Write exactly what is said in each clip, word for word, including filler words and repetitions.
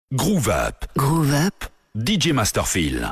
Groove Up. Groove Up. D J Masterfield.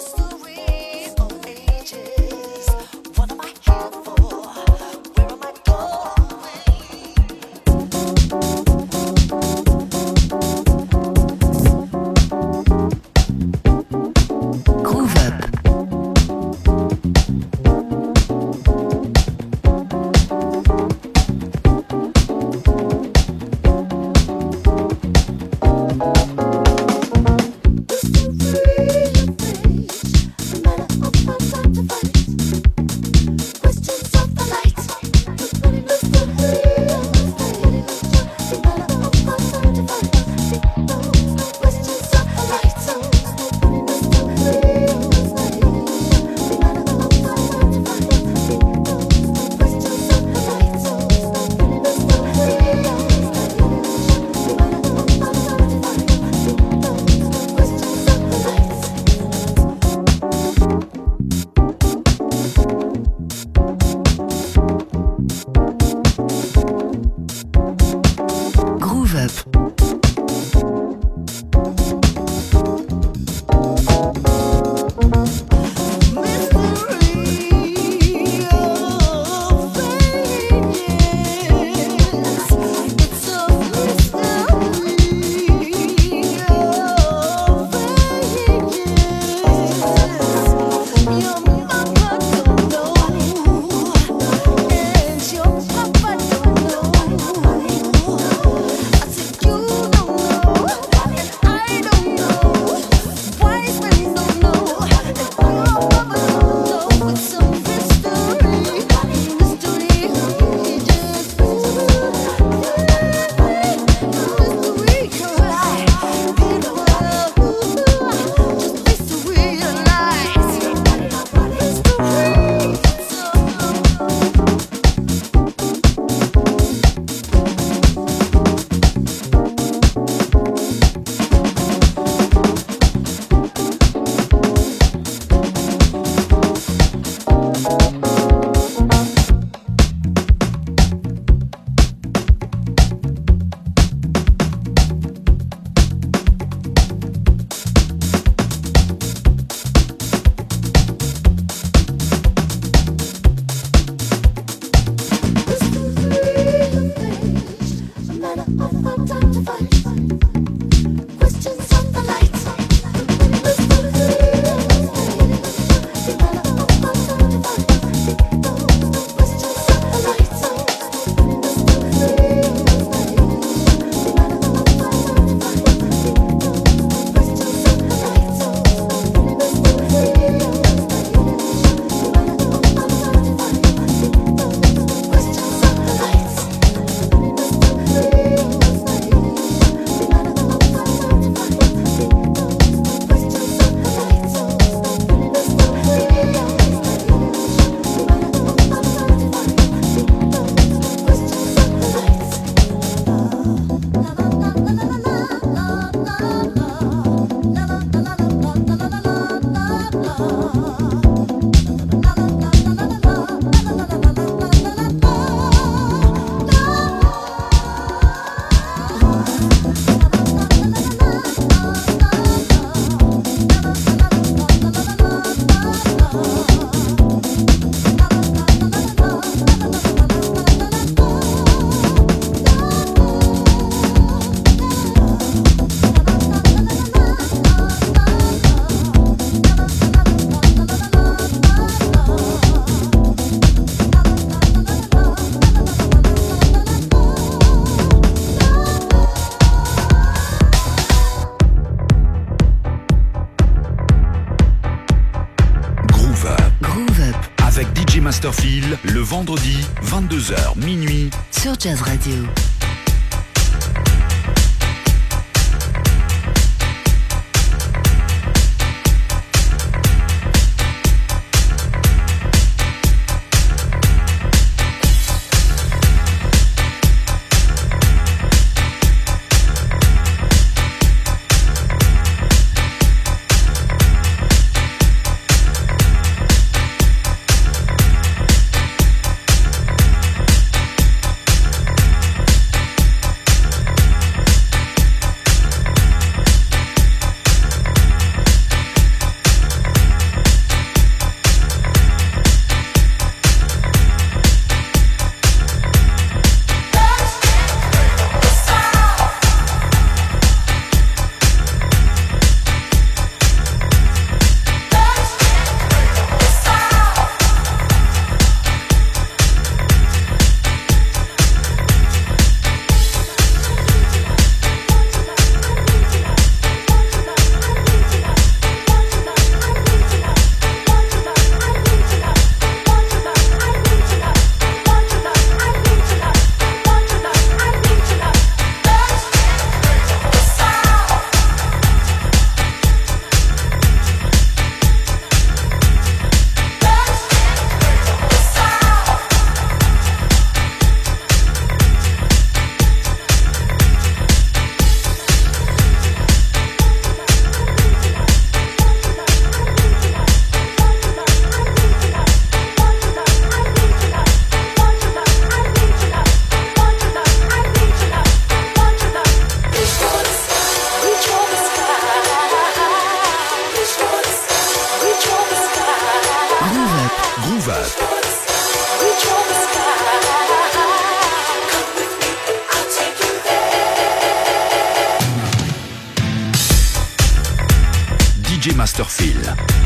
Masterfield, le vendredi, vingt-deux heures minuit, sur Jazz Radio. D J Masterphil.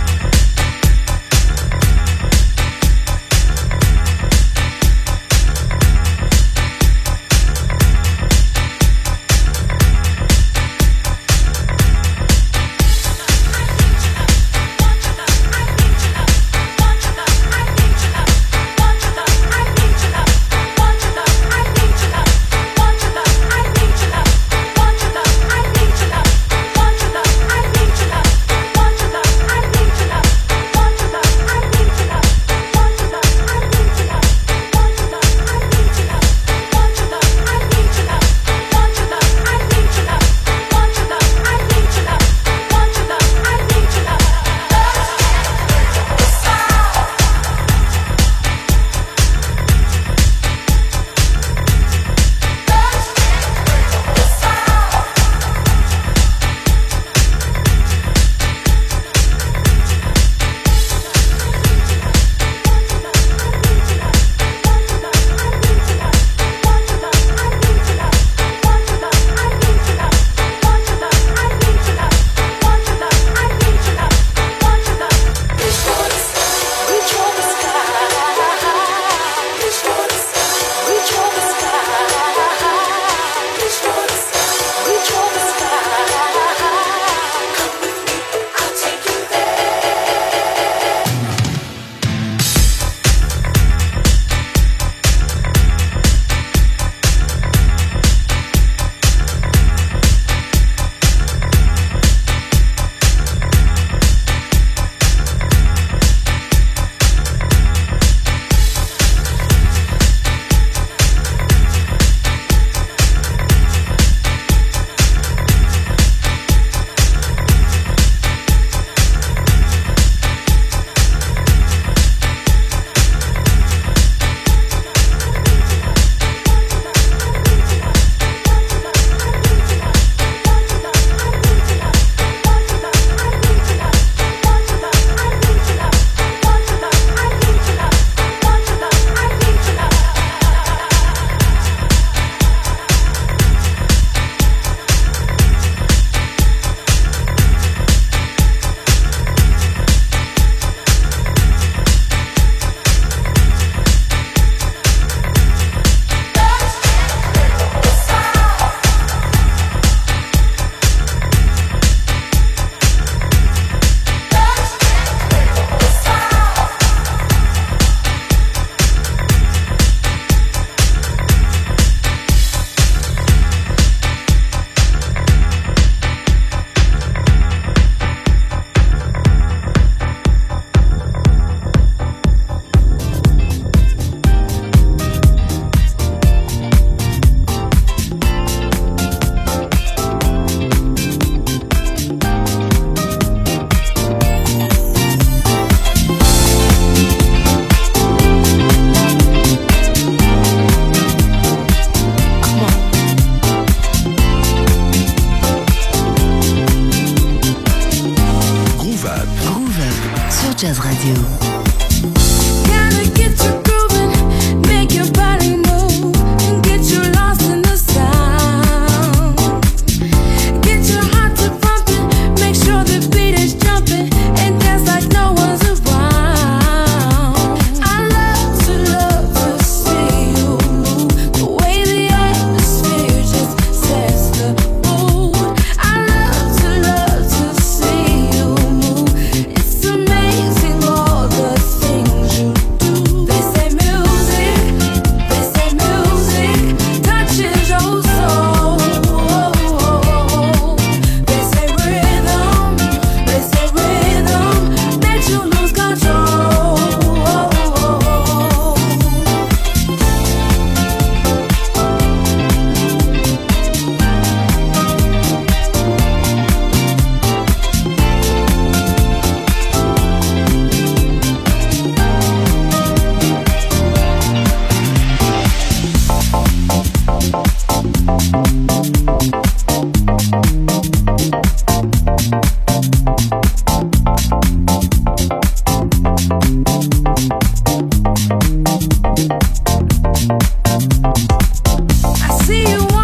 Jazz Radio.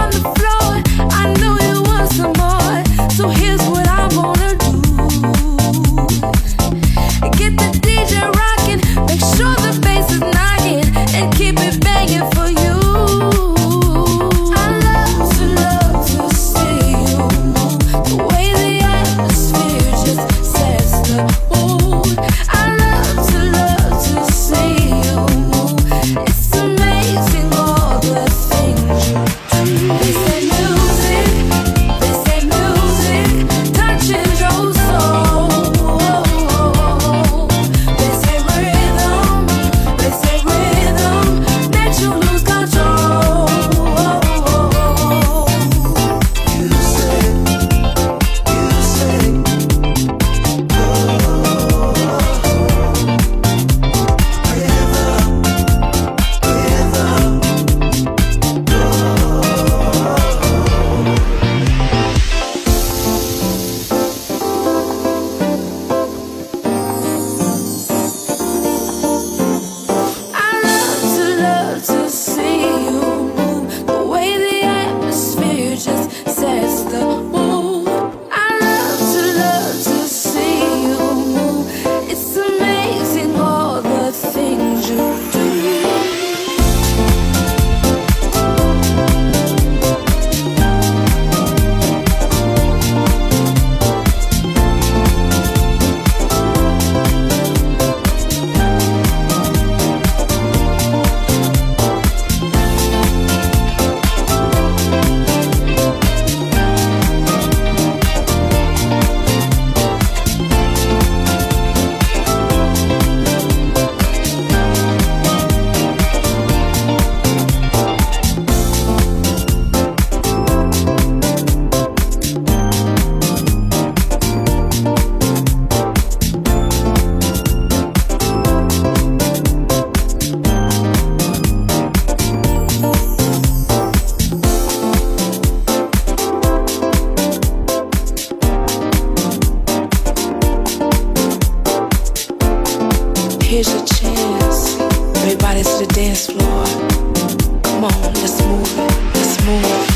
So here's what I wanna do. here's your chance. Everybody to the dance floor. Come on, let's move it, let's move.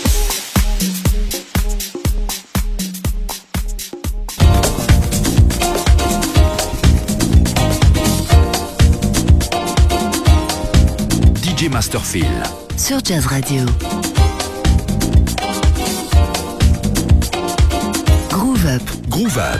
D J Masterphil sur Jazz Radio. Groove Up. Groove Up.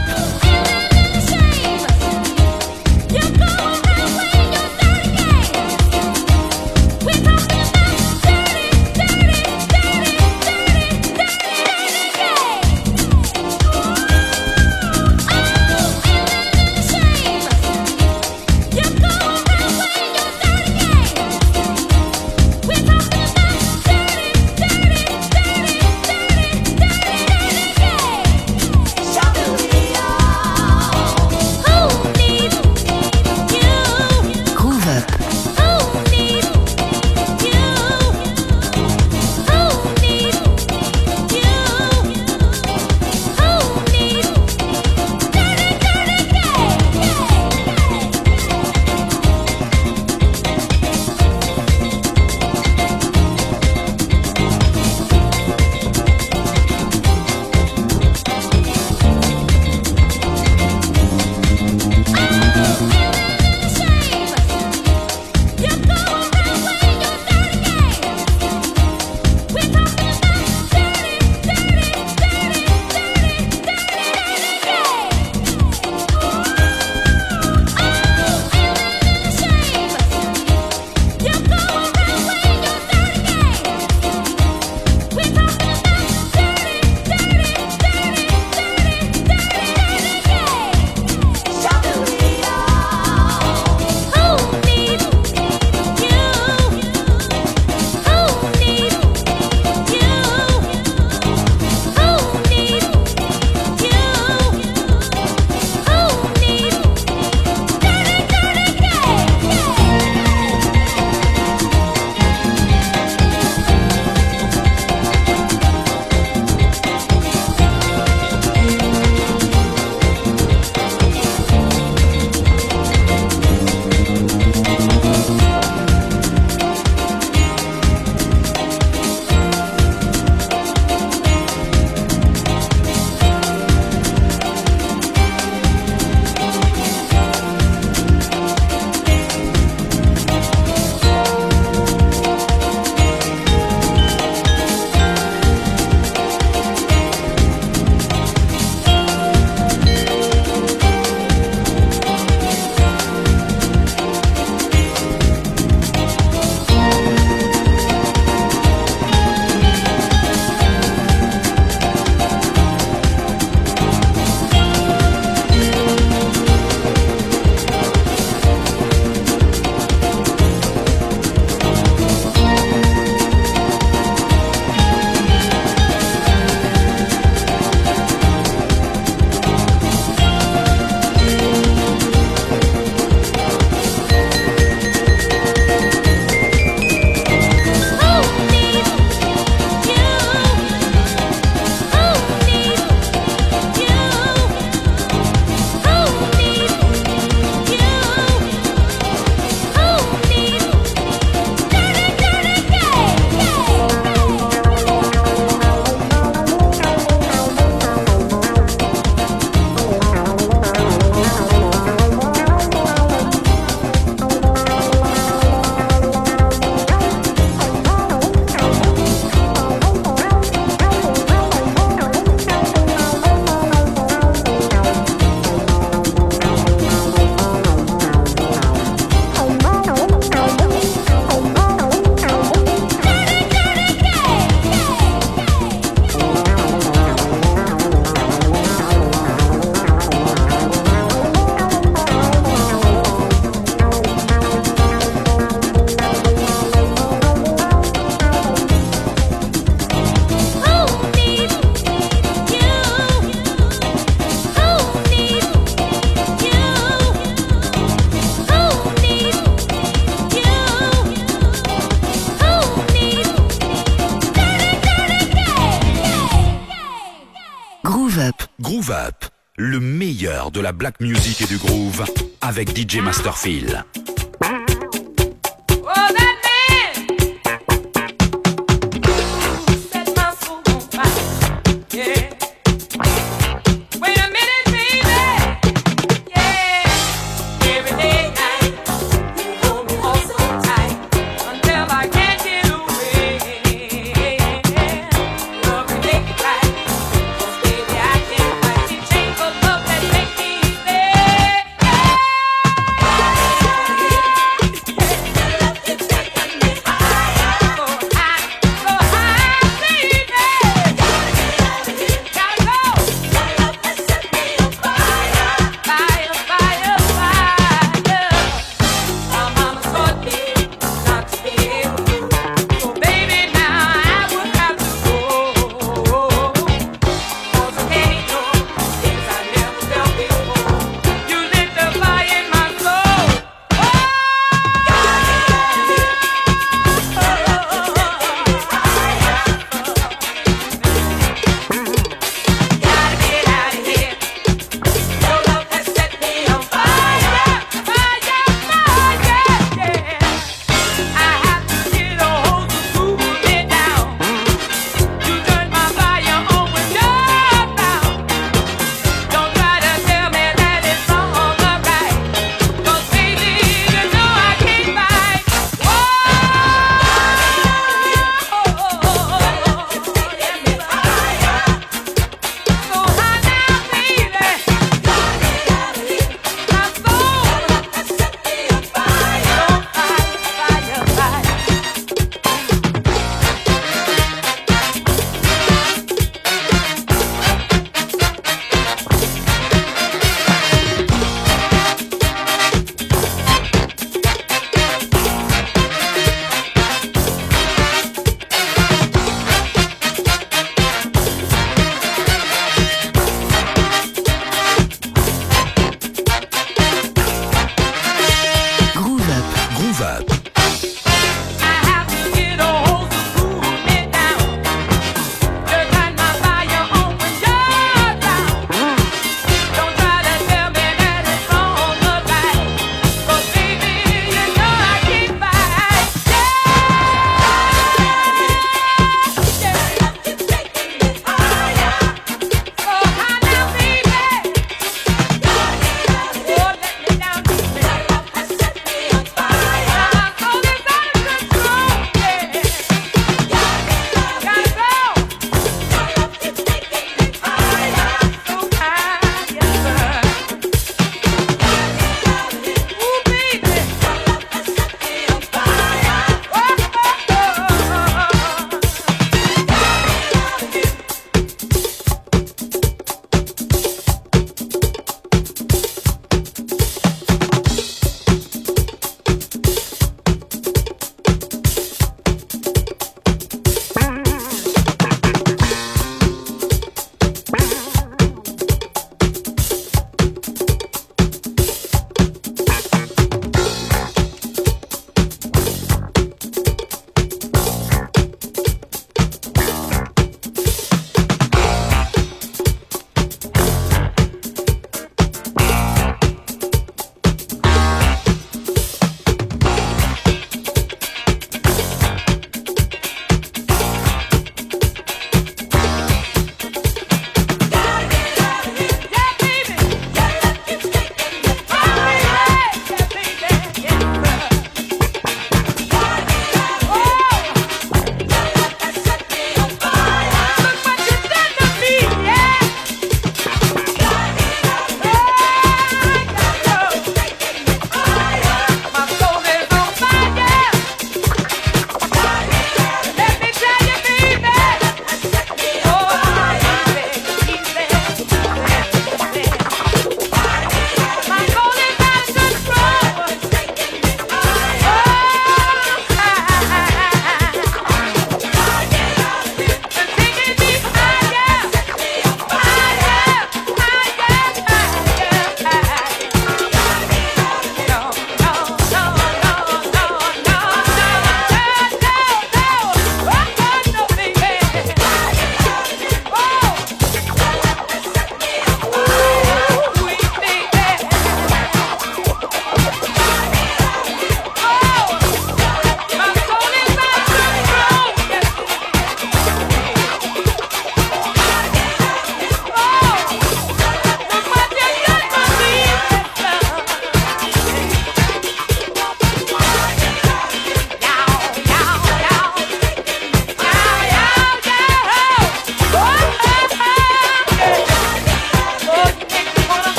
Groove Up le meilleur de la black music et du groove avec D J Masterfield. Yeah.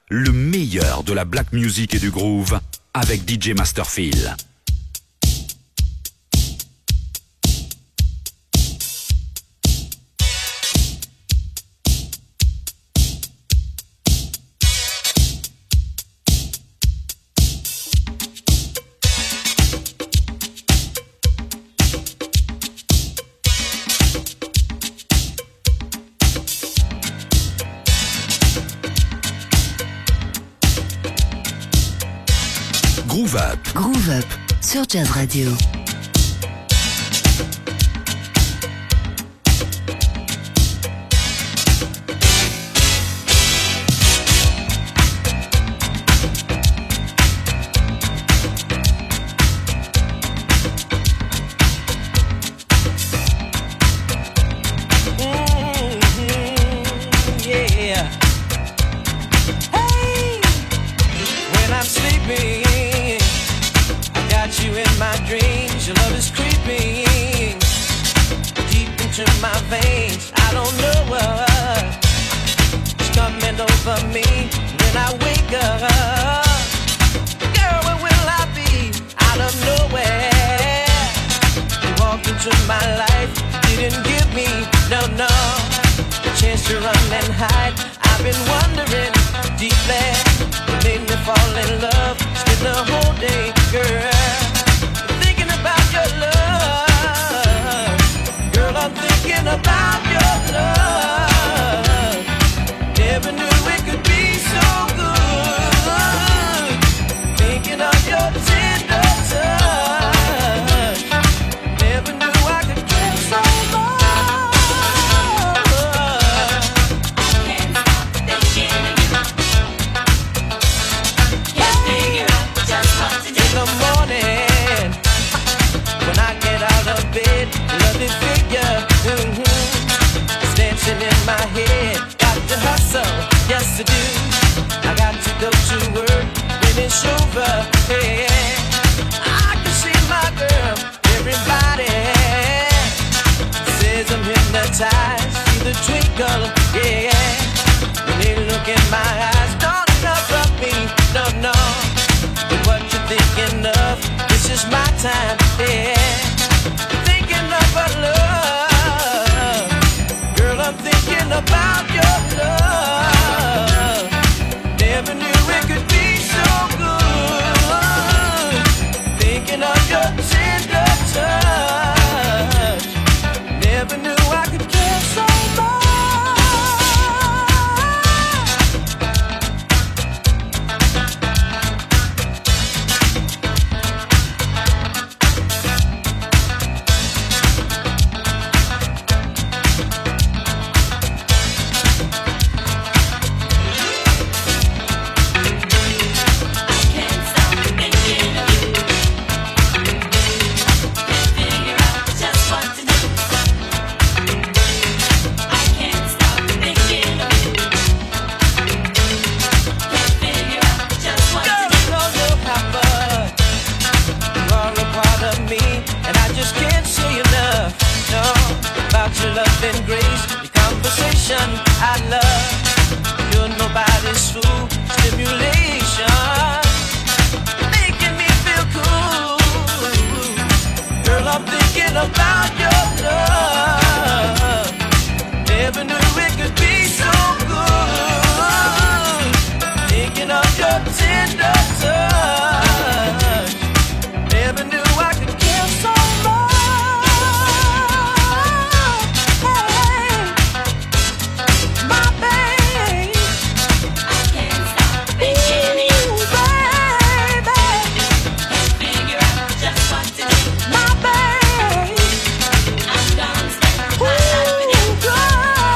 le meilleur de la black music et du groove avec D J Masterfield. Groove Up. Groove Up sur Jazz Radio.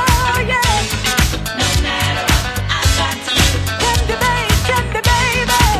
Baby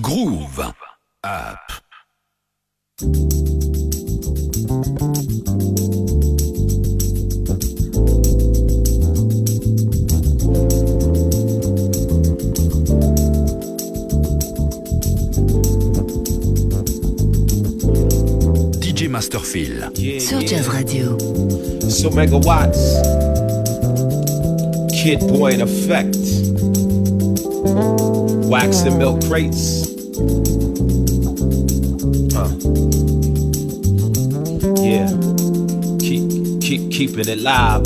Groove Up. D J Masterfield yeah, sur yeah. Jazz Radio. So megawatts, Kid Boy in effect, wax and milk crates. Uh. Yeah, keep keep keeping it live.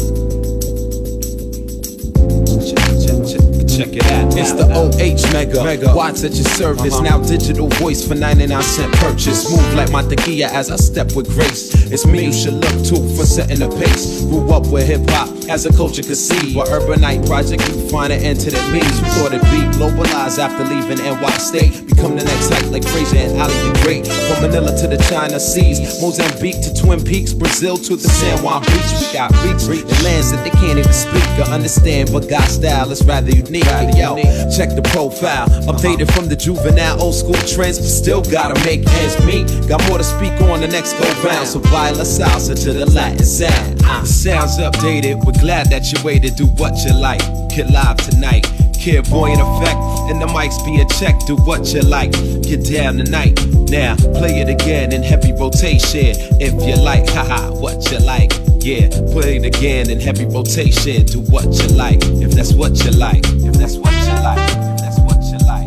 Check, check, check, check it out. It's the O H Mega, Mega. Watts at your service. Uh-huh. Now digital voice for ninety-nine cent purchase. Move like my tequila as I step with grace. It's me you should look to for setting the pace. Grew up with hip hop as a culture could see. While Urbanite Project you find an end to the means. We thought it'd be globalized after leaving N Y State. Become the next hype like Fraser and Ali the Great. From Manila to the China Seas, Mozambique to Twin Peaks, Brazil to the San Juan Beach. We got beats in lands that they can't even speak or understand, but God's style is rather unique. Yo, check the profile, updated from the juvenile, old school trends, but still gotta make ends meet. Got more to speak on the next go round, so baila salsa to the Latin sound. Uh, sounds updated, we're glad that you waited. Do what you like, get live tonight. Kid Boy in effect, and the mics be a check. Do what you like, get down tonight. Now play it again in heavy rotation. If you like, haha, what you like. Yeah, play it again in heavy rotation. Do what you like, if that's what you like. If that's what you like, if that's what you like.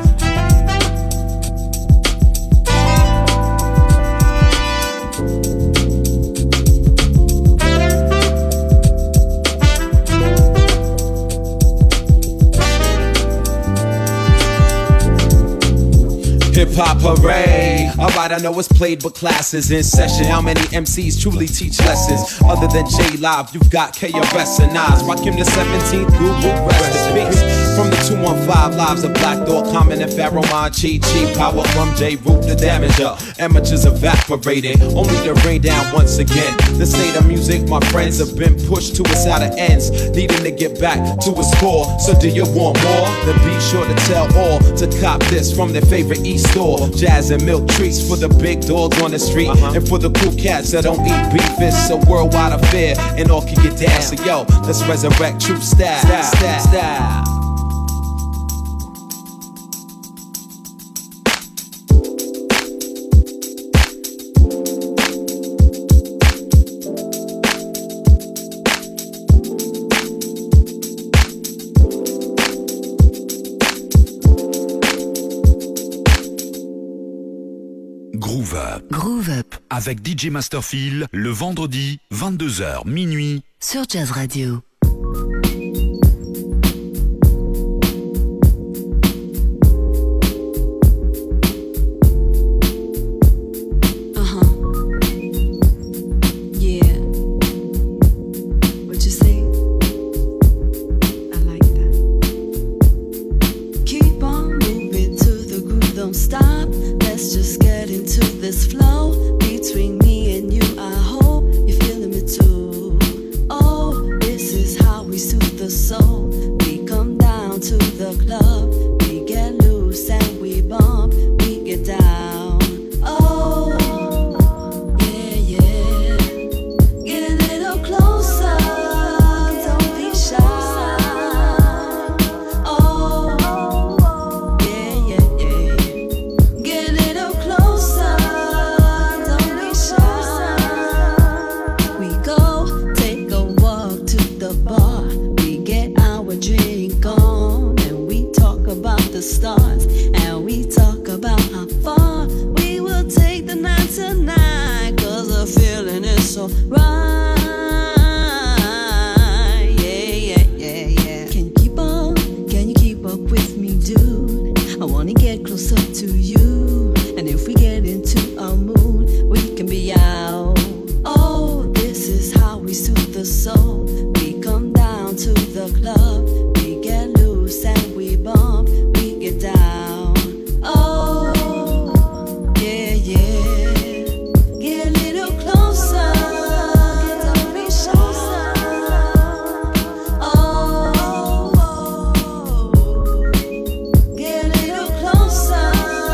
Hip hop hooray. Alright, I know it's played, but classes in session. How many M Cs truly teach lessons? Other than J Live, you've got K R S and Nas. Rockin' the seventeenth Guru, rest in peace. From the two one five lives of Black Thought, Common and Pharaoh, Mon, Chi Chi. Power from J Root, the damager. Amateurs evaporated, only to rain down once again. The state of music, my friends, have been pushed to its outer ends, needing to get back to a score. So do you want more? Then be sure to tell all to cop this from their favorite East store. Jazz and milk treats for the big dogs on the street, uh-huh. and for the cool cats that don't eat beef. It's a worldwide affair, and all can get down. So yo, let's resurrect true style. Style, style, style. Groove Up. Groove Up Avec D J Masterfield, le vendredi, vingt-deux heures minuit. sur Jazz Radio. Get a little closer.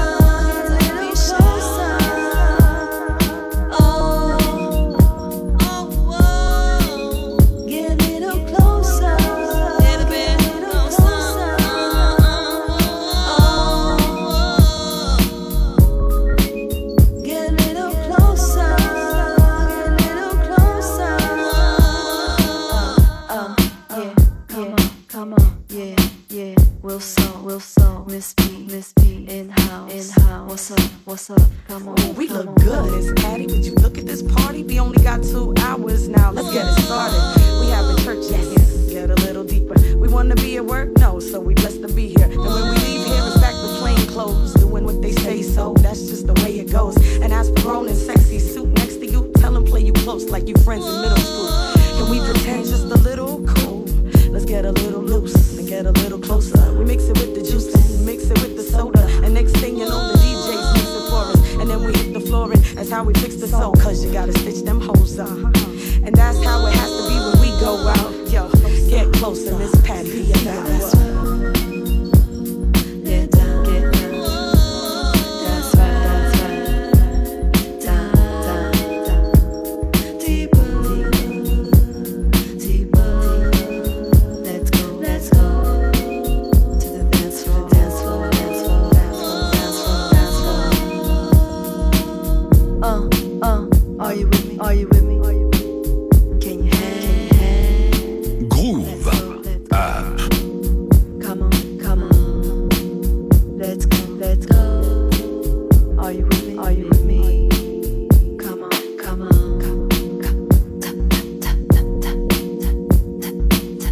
Wilson, Wilson, Miss B, Miss B, in house, in house. What's up? What's up? Come on. Ooh, we come look on. good. It's Patty. Would you look at this party? We only got two hours now. Let's get it started. We having church, yes. Get a little deeper. We wanna be at work, no. So we blessed to be here. And when we leave here, it's back to plain clothes, doing what they say. So that's just the way it goes. And as for grown and sexy suit next to you, tell them play you close like you friends in middle school. Can we pretend just a little cool? Let's get a little loose and get a little closer. We mix it with the juice and mix it with the soda. And next thing you know, the D Js mix it for us. And then we hit the floor and that's how we fix the soul. Cause you gotta stitch them hoes up. And that's how it has to be when we go out. Yo, get closer, Miss Patty. Get down, get down. That's right, that's right. Down, down, down. Deeper, deeper, deeper. Let's go, let's go. To the dance floor, dance floor, dance floor, dance floor, dance floor, dance floor. Uh, uh, are you with me? Are you with me? Are you with me? Can you hang? Groove. Ah. Come on, come on. Let's go, let's go. Are you with me? Are you with me? Come on, come on, come on. Come. Ta, ta, ta, ta, ta,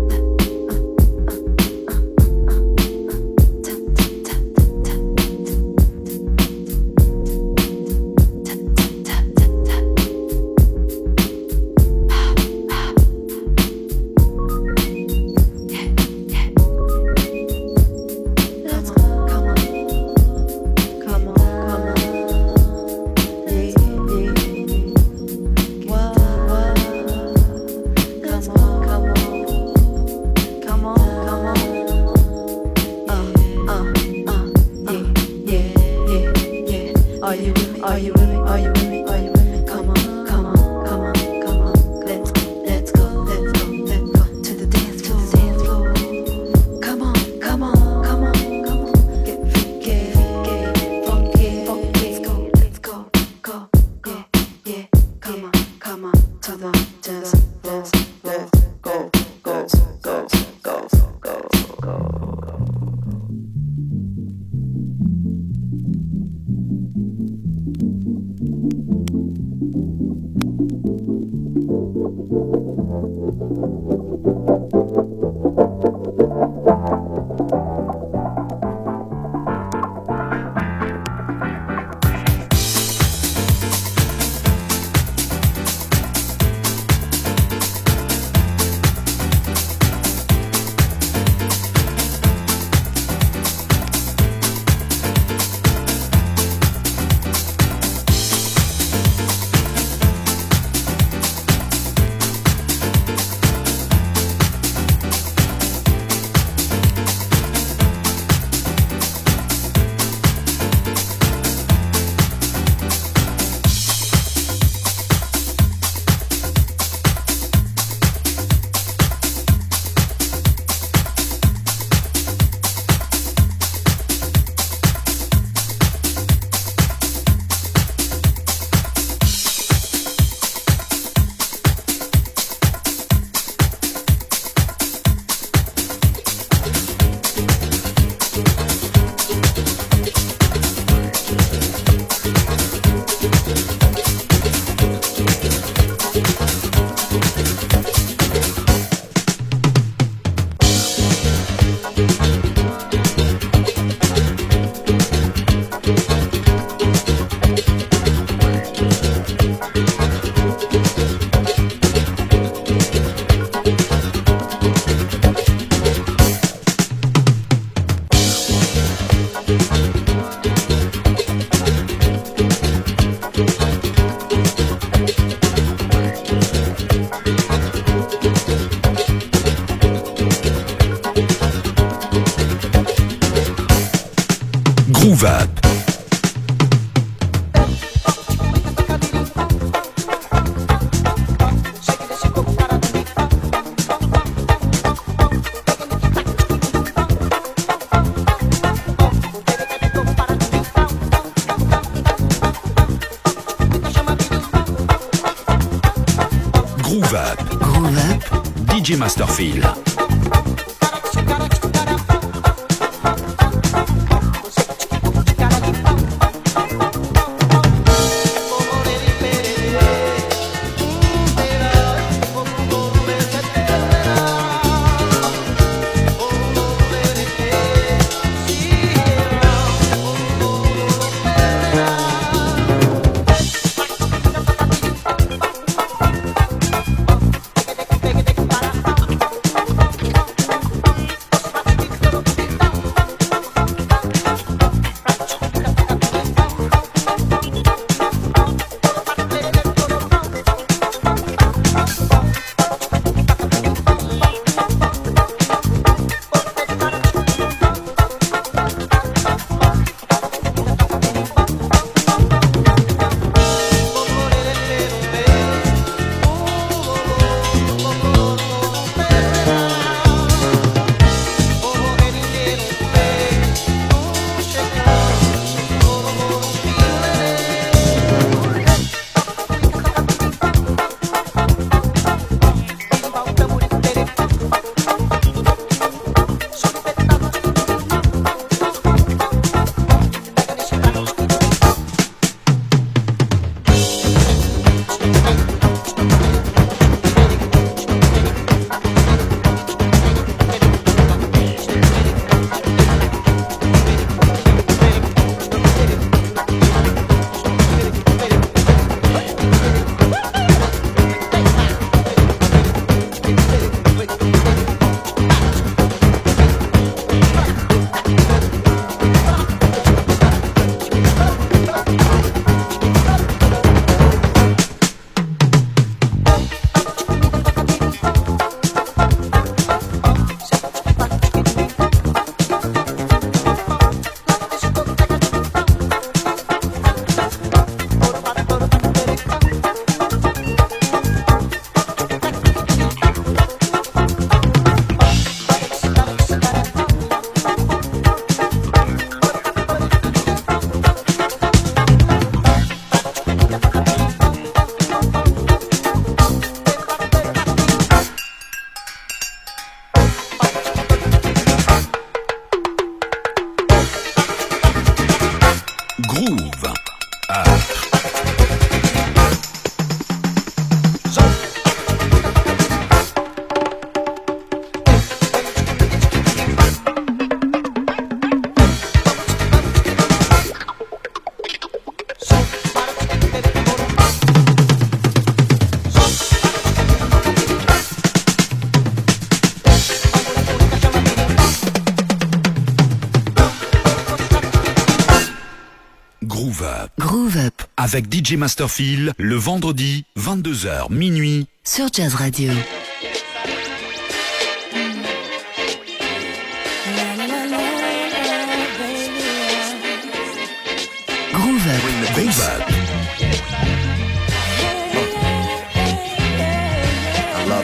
ta, ta, ta, Let's go, come on. Come on, come on. Yeah, yeah. Whoa, whoa. Come on, come on. Come on, come on. Uh, uh, uh, yeah, yeah, yeah, yeah. Are you with me? Are you with me? Are you with me? Are you with me? Come on, come on, come on, come on. Let's go, let's go, let's go, let's go to the dance floor, dance floor. Come on, come on, come on, come on. Get freaky, freaky, funky, funky. Let's go, let's go, go, yeah, yeah. Come on, come on to the dance floor. Let's go, go, go, go, go, go. Groove Up. Groove Up. Groove Up. D J Masterfield. avec D J Masterfield, le vendredi, vingt-deux heures minuit, sur Jazz Radio. Groove Up. Groove Up. I love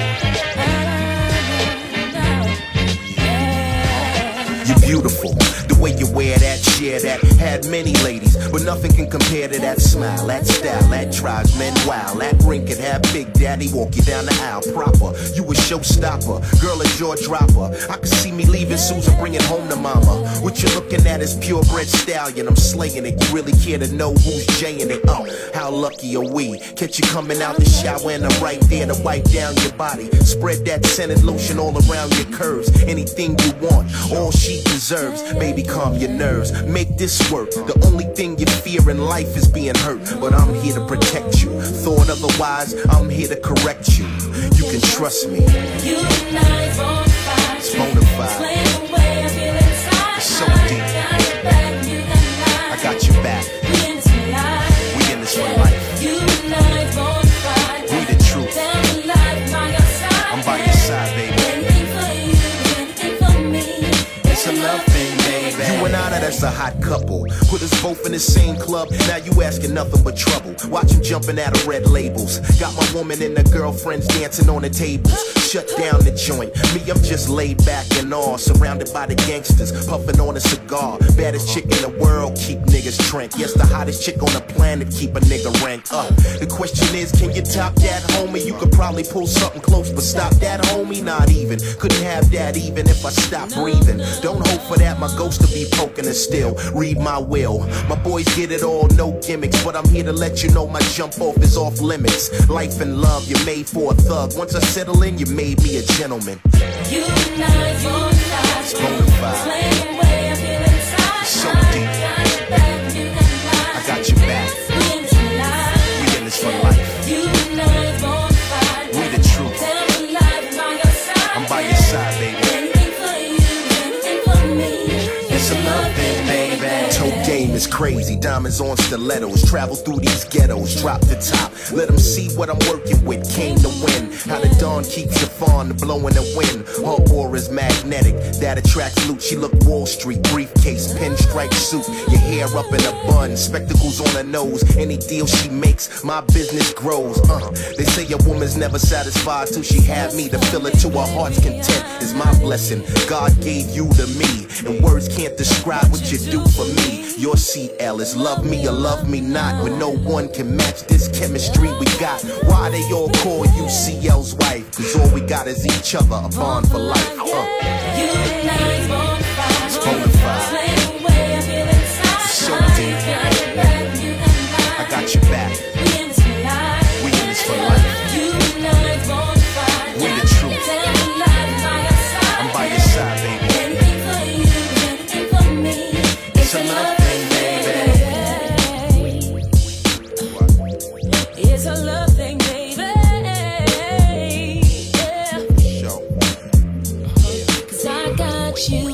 it. You're beautiful. The way you wear that, share that, had many ladies, but nothing can compare to that smile, that style, that drives men wild. That ring could have Big Daddy walk you down the aisle proper. You a showstopper, girl a jaw dropper. I can see me leaving Susan, bringing home to mama. What you're looking at is purebred stallion. I'm slaying it. You really care to know who's jaying it? Oh, how lucky are we? Catch you coming out the shower and I'm right there to wipe down your body. Spread that scented lotion all around your curves. Anything you want, all she deserves. Baby, calm your nerves, make this work. The only thing you fear in life is being hurt, but I'm here to protect you. Thought otherwise, I'm here to correct you. You can trust me. You and I on fire. It's bona fide. It's so deep. I got your back. We in this for life. You and I on fire. We the truth. I'm by your side, baby. It's a love thing, baby. You and I, that's a hot couple. Put us both in the same club. Now you asking nothing but trouble. Watch him jumping out of red labels. Got my woman and the girlfriends dancing on the tables. Shut down the joint. Me, I'm just laid back and all. Surrounded by the gangsters, puffing on a cigar. Baddest chick in the world, keep niggas trank. Yes, the hottest chick on the planet, keep a nigga ranked up. The question is, can you top that, homie? You could probably pull something close, but stop that, homie? Not even. Couldn't have that even if I stopped breathing. Don't hope for that, my ghost to be poking and still. Read my will. My boys get it all, no gimmicks, but I'm here to let you know my jump off is off limits. Life and love, you're made for a thug. Once I settle in, you made me a gentleman. You and I on fire. It's bona fide. It's so deep. I got your back. We in this for life. You and I on fire. We the truth. I'm by your side, baby. It's a love thing, baby. Toe game is crazy. Diamonds on stilettos. Travel through these ghettos. Drop the top. Let them see what I'm working with. Came to win. How the dawn keeps your fawn blowing the wind. Her aura is magnetic. That attracts loot. She look Wall Street. Briefcase, pinstripe suit. Your hair up in a bun. Spectacles on her nose. Any deal she makes, my business grows. Uh, they say a woman's never satisfied till she had me. To fill it to her heart's content is my blessing. God gave you to me. And words can't describe what you do for me. Your C L is love me or love me not. When no one can match this chemistry we got. Why they all call you C L's wife? Cause all we got is each other, a bond for life. Uh. You and I on fire. It's bona fide. It's so deep. I got your back. We in this for life. We the truth. I'm by your side, baby. It's a love thing, baby. It's a love thing, baby. Yeah. Show. Cause I got you